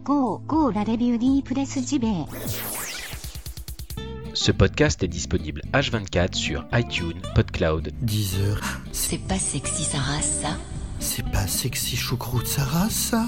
la review di Presse JB. Ce podcast est disponible H24 sur iTunes, PodCloud, Deezer. C'est pas sexy sa race, ça. C'est pas sexy choucroute sa race, ça.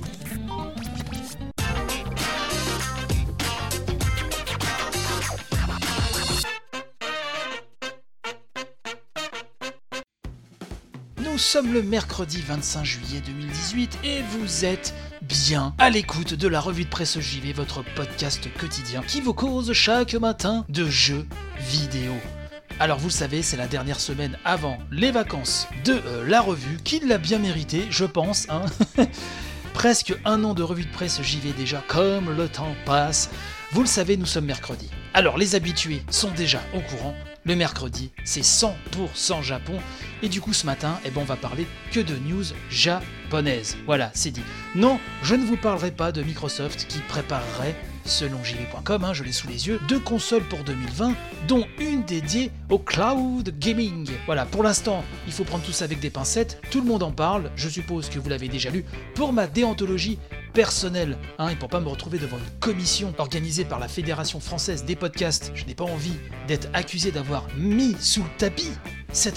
Nous sommes le mercredi 25 juillet 2018 et vous êtes bien à l'écoute de la revue de presse JV, votre podcast quotidien qui vous cause chaque matin de jeux vidéo. Alors vous le savez, c'est la dernière semaine avant les vacances de la revue, qui l'a bien mérité, je pense, hein. Presque un an de revue de presse JV déjà, comme le temps passe. Vous le savez, nous sommes mercredi. Alors les habitués sont déjà au courant, le mercredi c'est 100% Japon, et du coup ce matin, on va parler que de news japonaises. Voilà, c'est dit. Non, je ne vous parlerai pas de Microsoft qui préparerait, selon jv.com, je l'ai sous les yeux, 2 consoles pour 2020, dont une dédiée au cloud gaming. Voilà, pour l'instant, il faut prendre tout ça avec des pincettes, tout le monde en parle, je suppose que vous l'avez déjà lu, pour ma déontologie personnelle, et pour pas me retrouver devant une commission organisée par la Fédération Française des Podcasts, je n'ai pas envie d'être accusé d'avoir mis sous le tapis cette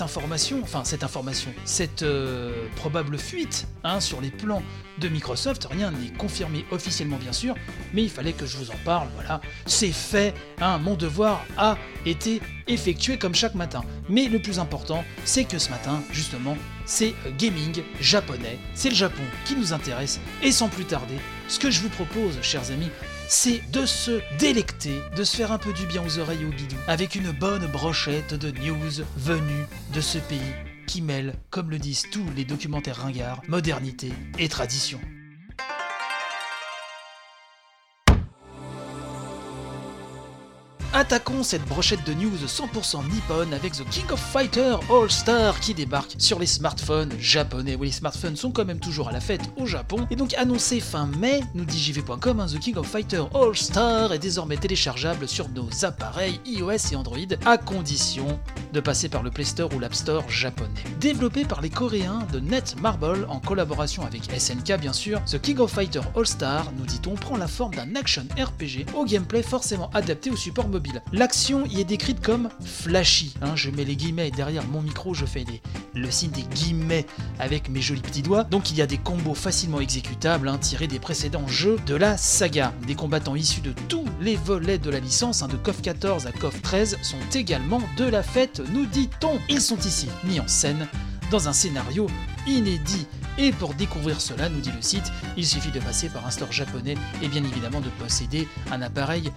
probable fuite sur les plans de Microsoft. Rien n'est confirmé officiellement bien sûr, mais il fallait que je vous en parle, voilà, c'est fait, mon devoir a été effectué comme chaque matin. Mais le plus important, c'est que ce matin, justement, c'est gaming japonais, c'est le Japon qui nous intéresse, et sans plus tarder, ce que je vous propose, chers amis, c'est de se délecter, de se faire un peu du bien aux oreilles et aux bidous, avec une bonne brochette de news venues de ce pays qui mêle, comme le disent tous les documentaires ringards, modernité et tradition. Attaquons cette brochette de news 100% nippone avec The King of Fighters All-Star qui débarque sur les smartphones japonais. Oui, les smartphones sont quand même toujours à la fête au Japon. Et donc annoncé fin mai, nous dit jv.com, The King of Fighters All-Star est désormais téléchargeable sur nos appareils iOS et Android à condition de passer par le Play Store ou l'App Store japonais. Développé par les Coréens de Netmarble en collaboration avec SNK bien sûr, The King of Fighters All-Star, nous dit-on, prend la forme d'un action RPG au gameplay forcément adapté au support mobile. L'action y est décrite comme flashy, je mets les guillemets derrière mon micro, je fais le signe des guillemets avec mes jolis petits doigts, donc il y a des combos facilement exécutables, tirés des précédents jeux de la saga. Des combattants issus de tous les volets de la licence, de KOF 14 à KOF 13, sont également de la fête, nous dit-on. Ils sont ici mis en scène dans un scénario inédit. Et pour découvrir cela, nous dit le site, il suffit de passer par un store japonais et bien évidemment de posséder un appareil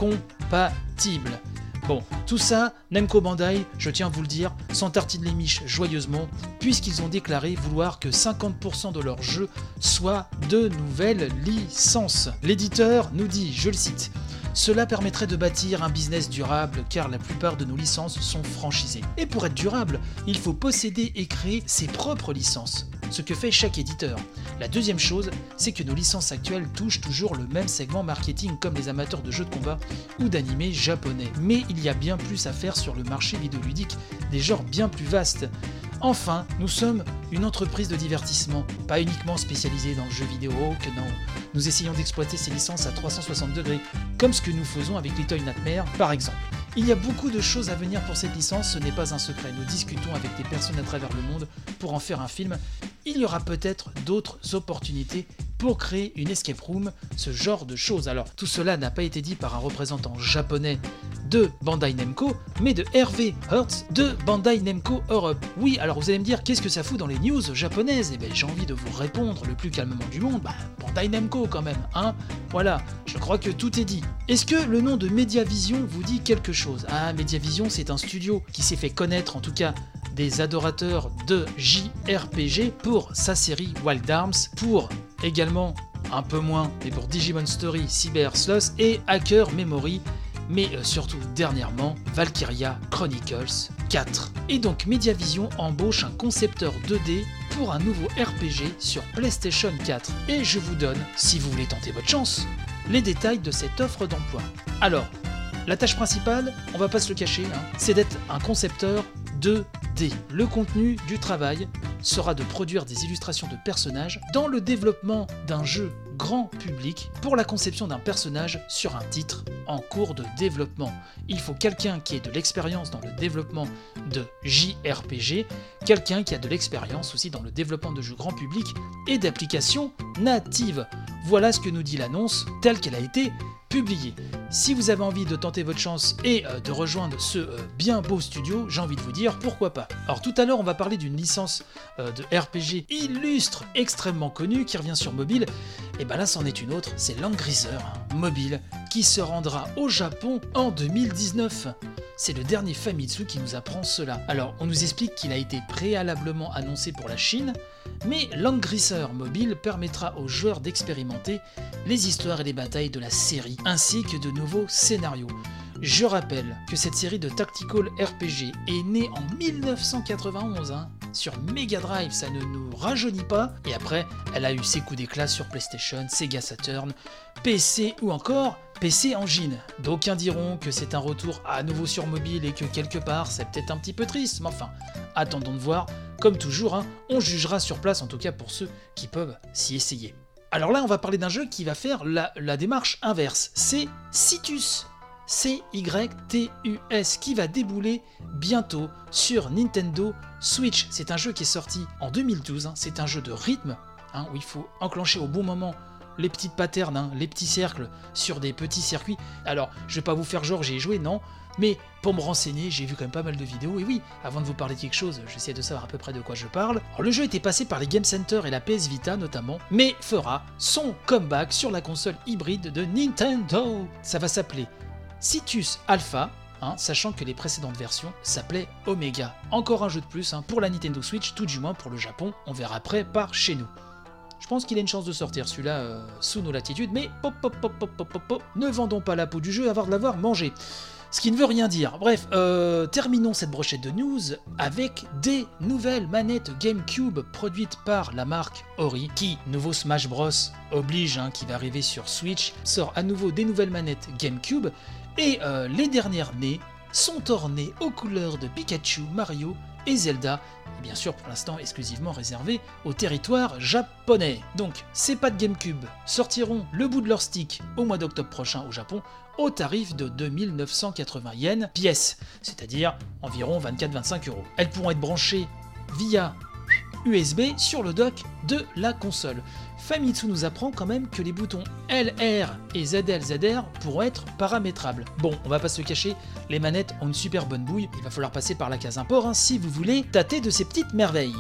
compatible. Bon, tout ça, Namco Bandai, je tiens à vous le dire, s'en tartine les miches joyeusement, puisqu'ils ont déclaré vouloir que 50% de leurs jeux soient de nouvelles licences. L'éditeur nous dit, je le cite, cela permettrait de bâtir un business durable car la plupart de nos licences sont franchisées. Et pour être durable, il faut posséder et créer ses propres licences, ce que fait chaque éditeur. La deuxième chose, c'est que nos licences actuelles touchent toujours le même segment marketing comme les amateurs de jeux de combat ou d'animés japonais. Mais il y a bien plus à faire sur le marché vidéoludique, des genres bien plus vastes. Enfin, nous sommes une entreprise de divertissement, pas uniquement spécialisée dans le jeu vidéo, que non. Nous essayons d'exploiter ces licences à 360 degrés, comme ce que nous faisons avec Little Nightmares par exemple. Il y a beaucoup de choses à venir pour cette licence, ce n'est pas un secret. Nous discutons avec des personnes à travers le monde pour en faire un film. Il y aura peut-être d'autres opportunités pour créer une escape room, ce genre de choses. Alors, tout cela n'a pas été dit par un représentant japonais de Bandai Namco, mais de Hervé Hertz de Bandai Namco Europe. Oui, alors vous allez me dire, qu'est-ce que ça fout dans les news japonaises ? J'ai envie de vous répondre le plus calmement du monde, Bandai Namco quand même, Voilà, je crois que tout est dit. Est-ce que le nom de Mediavision vous dit quelque chose ? Mediavision, c'est un studio qui s'est fait connaître, en tout cas des adorateurs de JRPG, pour sa série Wild Arms, pour également, un peu moins, mais pour Digimon Story, Cyber Sloth et Hacker Memory, mais surtout dernièrement Valkyria Chronicles 4. Et donc Mediavision embauche un concepteur 2D pour un nouveau RPG sur PlayStation 4. Et je vous donne, si vous voulez tenter votre chance, les détails de cette offre d'emploi. Alors, la tâche principale, on va pas se le cacher, c'est d'être un concepteur 2D. Le contenu du travail sera de produire des illustrations de personnages dans le développement d'un jeu grand public pour la conception d'un personnage sur un titre en cours de développement. Il faut quelqu'un qui ait de l'expérience dans le développement de JRPG, quelqu'un qui a de l'expérience aussi dans le développement de jeux grand public et d'applications natives. Voilà ce que nous dit l'annonce telle qu'elle a été publiée. Si vous avez envie de tenter votre chance et de rejoindre ce bien beau studio, j'ai envie de vous dire pourquoi pas. Alors tout à l'heure on va parler d'une licence de RPG illustre, extrêmement connue, qui revient sur mobile, et ben là c'en est une autre, c'est Langrisser, mobile, qui se rendra au Japon en 2019. C'est le dernier Famitsu qui nous apprend cela. Alors on nous explique qu'il a été préalablement annoncé pour la Chine, mais Langrisser mobile permettra aux joueurs d'expérimenter les histoires et les batailles de la série, ainsi que de nouveaux scénarios. Je rappelle que cette série de tactical RPG est née en 1991, sur Mega Drive, ça ne nous rajeunit pas, et après, elle a eu ses coups d'éclat sur PlayStation, Sega Saturn, PC ou encore PC Engine. D'aucuns diront que c'est un retour à nouveau sur mobile et que quelque part, c'est peut-être un petit peu triste, mais enfin, attendons de voir. Comme toujours, on jugera sur place, en tout cas pour ceux qui peuvent s'y essayer. Alors là, on va parler d'un jeu qui va faire la démarche inverse, c'est Cytus. C-Y-T-U-S, qui va débouler bientôt sur Nintendo Switch. C'est un jeu qui est sorti en 2012, c'est un jeu de rythme, où il faut enclencher au bon moment les petites patterns, les petits cercles sur des petits circuits. Alors, je vais pas vous faire genre j'ai joué, non, mais pour me renseigner, j'ai vu quand même pas mal de vidéos, et oui, avant de vous parler de quelque chose, j'essaie de savoir à peu près de quoi je parle. Alors, le jeu était passé par les Game Center et la PS Vita notamment, mais fera son comeback sur la console hybride de Nintendo. Ça va s'appeler Cytus Alpha, sachant que les précédentes versions s'appelaient Omega. Encore un jeu de plus pour la Nintendo Switch, tout du moins pour le Japon, on verra après par chez nous. Je pense qu'il a une chance de sortir celui-là sous nos latitudes, mais ne vendons pas la peau du jeu avant de l'avoir mangé. Ce qui ne veut rien dire. Bref, terminons cette brochette de news avec des nouvelles manettes GameCube produites par la marque Ori, qui, nouveau Smash Bros oblige, qui va arriver sur Switch, sort à nouveau des nouvelles manettes GameCube, et les dernières nées sont ornées aux couleurs de Pikachu, Mario et Zelda, et bien sûr pour l'instant exclusivement réservées au territoire japonais. Donc ces pads de GameCube sortiront le bout de leur stick au mois d'octobre prochain au Japon, au tarif de 2980 yens pièce, c'est-à-dire environ 24-25 €. Elles pourront être branchées via USB sur le dock de la console. Famitsu nous apprend quand même que les boutons LR et ZL-ZR pourront être paramétrables. Bon, on va pas se le cacher, les manettes ont une super bonne bouille, il va falloir passer par la case import si vous voulez tâter de ces petites merveilles.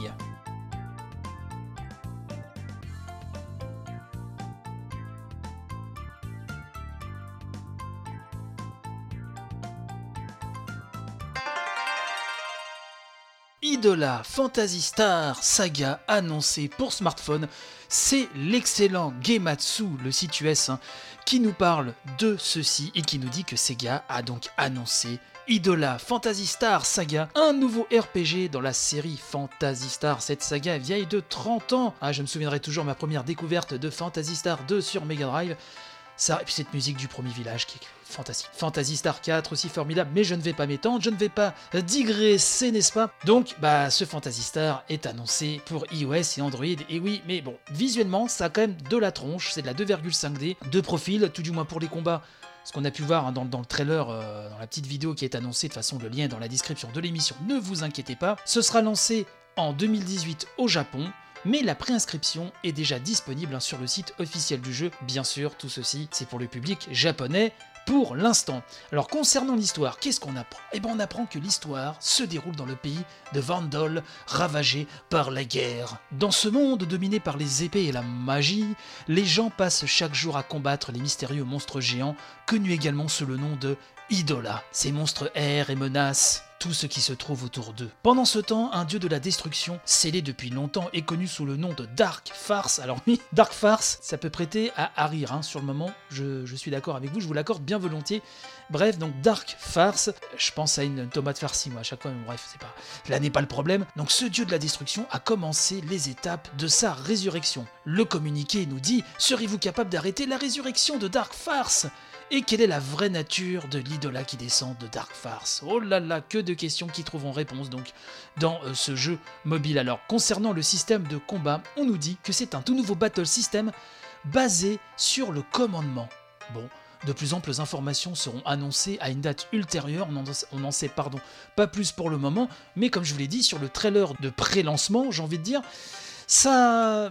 Idola Phantasy Star Saga annoncé pour smartphone, c'est l'excellent Gematsu, le site US, qui nous parle de ceci et qui nous dit que Sega a donc annoncé Idola Phantasy Star Saga, un nouveau RPG dans la série Phantasy Star. Cette saga est vieille de 30 ans. Je me souviendrai toujours ma première découverte de Phantasy Star 2 sur Mega Drive. Ça, et puis cette musique du premier village qui est fantastique. Phantasy Star 4 aussi formidable, mais je ne vais pas m'étendre, je ne vais pas digresser, n'est-ce pas? Donc, ce Phantasy Star est annoncé pour iOS et Android, et oui, mais bon, visuellement, ça a quand même de la tronche, c'est de la 2,5D, de profil, tout du moins pour les combats. Ce qu'on a pu voir dans le trailer, dans la petite vidéo qui est annoncée, de toute façon le lien est dans la description de l'émission, ne vous inquiétez pas. Ce sera lancé en 2018 au Japon, mais la préinscription est déjà disponible sur le site officiel du jeu. Bien sûr, tout ceci, c'est pour le public japonais pour l'instant. Alors concernant l'histoire, qu'est-ce qu'on apprend? On apprend que l'histoire se déroule dans le pays de Vandal, ravagé par la guerre. Dans ce monde dominé par les épées et la magie, les gens passent chaque jour à combattre les mystérieux monstres géants, connus également sous le nom de Idola. Ces monstres errent et menacent tout ce qui se trouve autour d'eux. Pendant ce temps, un dieu de la destruction, scellé depuis longtemps et connu sous le nom de Dark Farce. Alors oui, Dark Farce, ça peut prêter à rire sur le moment, je suis d'accord avec vous, je vous l'accorde bien volontiers. Bref, donc Dark Farce, je pense à une tomate farcie, moi, à chaque fois, mais bref, là n'est pas le problème. Donc ce dieu de la destruction a commencé les étapes de sa résurrection. Le communiqué nous dit, serez-vous capable d'arrêter la résurrection de Dark Farce ? Et quelle est la vraie nature de l'idola qui descend de Dark Farce? Oh là là, que de questions qui trouveront réponse donc dans ce jeu mobile. Alors, concernant le système de combat, on nous dit que c'est un tout nouveau battle system basé sur le commandement. Bon, de plus amples informations seront annoncées à une date ultérieure, on n'en sait pas plus pour le moment, mais comme je vous l'ai dit, sur le trailer de pré-lancement, j'ai envie de dire, ça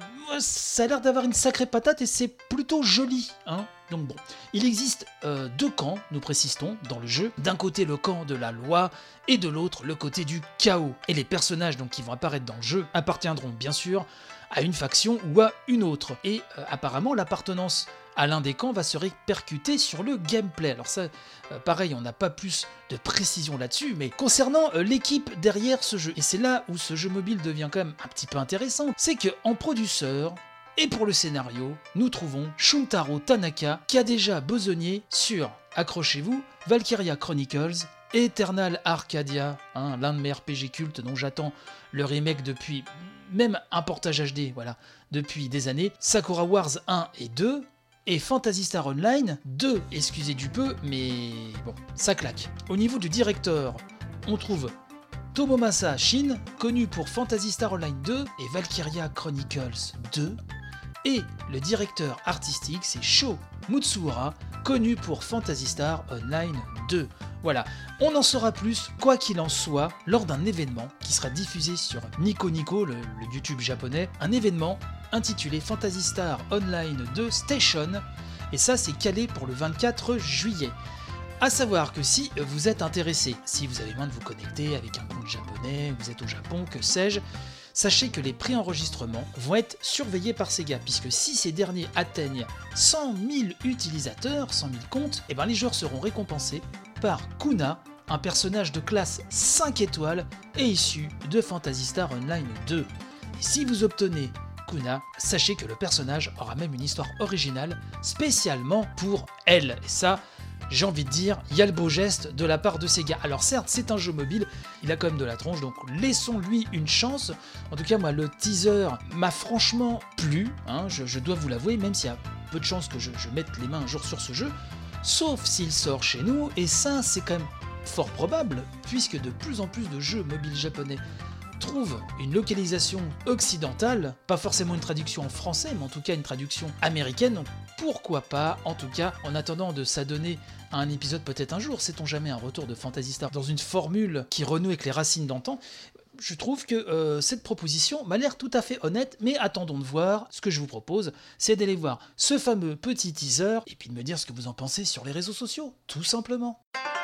a l'air d'avoir une sacrée patate et c'est plutôt joli, hein. Donc bon, il existe deux camps, nous précisons, dans le jeu. D'un côté le camp de la loi et de l'autre le côté du chaos. Et les personnages donc, qui vont apparaître dans le jeu appartiendront bien sûr à une faction ou à une autre. Et apparemment l'appartenance à l'un des camps va se répercuter sur le gameplay. Alors ça, pareil, on n'a pas plus de précision là-dessus, mais concernant l'équipe derrière ce jeu, et c'est là où ce jeu mobile devient quand même un petit peu intéressant, c'est qu'en producteur, et pour le scénario, nous trouvons Shuntaro Tanaka qui a déjà besogné sur, accrochez-vous, Valkyria Chronicles, Eternal Arcadia, hein, l'un de mes RPG cultes dont j'attends le remake depuis, même un portage HD, voilà, depuis des années, Sakura Wars 1 et 2, et Phantasy Star Online 2, excusez du peu, mais bon, ça claque. Au niveau du directeur, on trouve Tomomasa Shin, connu pour Phantasy Star Online 2 et Valkyria Chronicles 2, et le directeur artistique, c'est Sho Mutsuura, connu pour Phantasy Star Online 2. Voilà, on en saura plus, quoi qu'il en soit, lors d'un événement qui sera diffusé sur Nico Nico, le YouTube japonais, un événement intitulé Phantasy Star Online 2 Station, et ça c'est calé pour le 24 juillet. A savoir que si vous êtes intéressé, si vous avez besoin de vous connecter avec un compte japonais, vous êtes au Japon, que sais-je, sachez que les préenregistrements vont être surveillés par Sega, puisque si ces derniers atteignent 100 000 utilisateurs, 100 000 comptes, et ben les joueurs seront récompensés par Kuna, un personnage de classe 5 étoiles et issu de Phantasy Star Online 2. Et si vous obtenez Kuna, sachez que le personnage aura même une histoire originale spécialement pour elle. Et ça, j'ai envie de dire, il y a le beau geste de la part de Sega. Alors certes, c'est un jeu mobile, il a quand même de la tronche, donc laissons-lui une chance. En tout cas, moi, le teaser m'a franchement plu, hein, je dois vous l'avouer, même s'il y a peu de chances que je mette les mains un jour sur ce jeu, sauf s'il sort chez nous, et ça, c'est quand même fort probable, puisque de plus en plus de jeux mobiles japonais trouvent une localisation occidentale, pas forcément une traduction en français, mais en tout cas une traduction américaine, donc pourquoi pas, en tout cas, en attendant de s'adonner à un épisode peut-être un jour, sait-on jamais, un retour de Phantasy Star dans une formule qui renoue avec les racines d'antan. Je trouve que cette proposition m'a l'air tout à fait honnête, mais attendons de voir. Ce que je vous propose, c'est d'aller voir ce fameux petit teaser, et puis de me dire ce que vous en pensez sur les réseaux sociaux, tout simplement.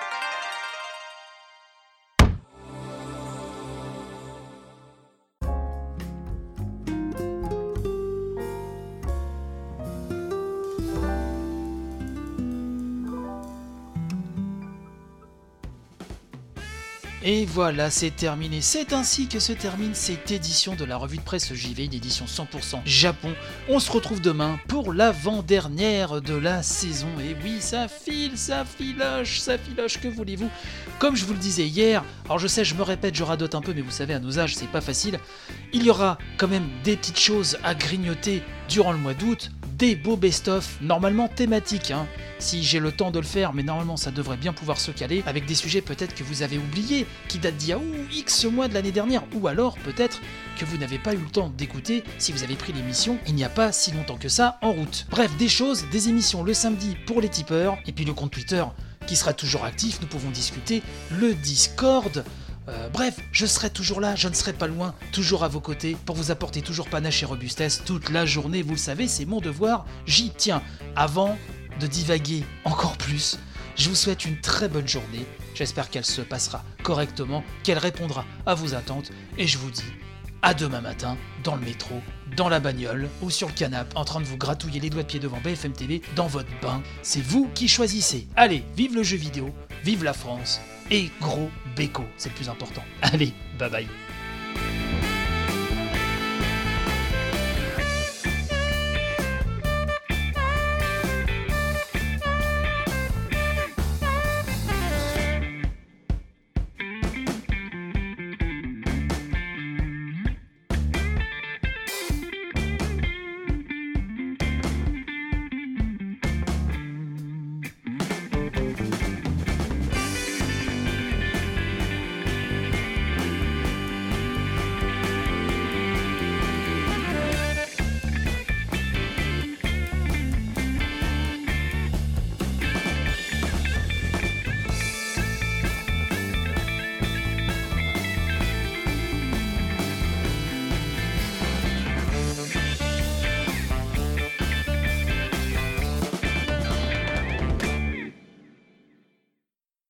Et voilà, c'est terminé. C'est ainsi que se termine cette édition de la revue de presse JV, une édition 100% Japon. On se retrouve demain pour l'avant-dernière de la saison. Et oui, ça filoche, que voulez-vous? Comme je vous le disais hier, alors je sais, je me répète, je radote un peu, mais vous savez, à nos âges, c'est pas facile. Il y aura quand même des petites choses à grignoter durant le mois d'août. Des beaux best-of, normalement thématiques, hein. Si j'ai le temps de le faire, mais normalement ça devrait bien pouvoir se caler, avec des sujets peut-être que vous avez oubliés, qui datent d'il y a X mois de l'année dernière, ou alors peut-être que vous n'avez pas eu le temps d'écouter si vous avez pris l'émission il n'y a pas si longtemps que ça en route. Bref, des choses, des émissions le samedi pour les tipeurs, et puis le compte Twitter qui sera toujours actif, nous pouvons discuter, le Discord. Bref, je serai toujours là, je ne serai pas loin, toujours à vos côtés, pour vous apporter toujours panache et robustesse toute la journée, vous le savez, c'est mon devoir, j'y tiens. Avant de divaguer encore plus, je vous souhaite une très bonne journée, j'espère qu'elle se passera correctement, qu'elle répondra à vos attentes, et je vous dis à demain matin, dans le métro, dans la bagnole, ou sur le canapé, en train de vous gratouiller les doigts de pied devant BFM TV, dans votre bain, c'est vous qui choisissez. Allez, vive le jeu vidéo, vive la France, et gros béco, c'est le plus important. Allez, bye bye.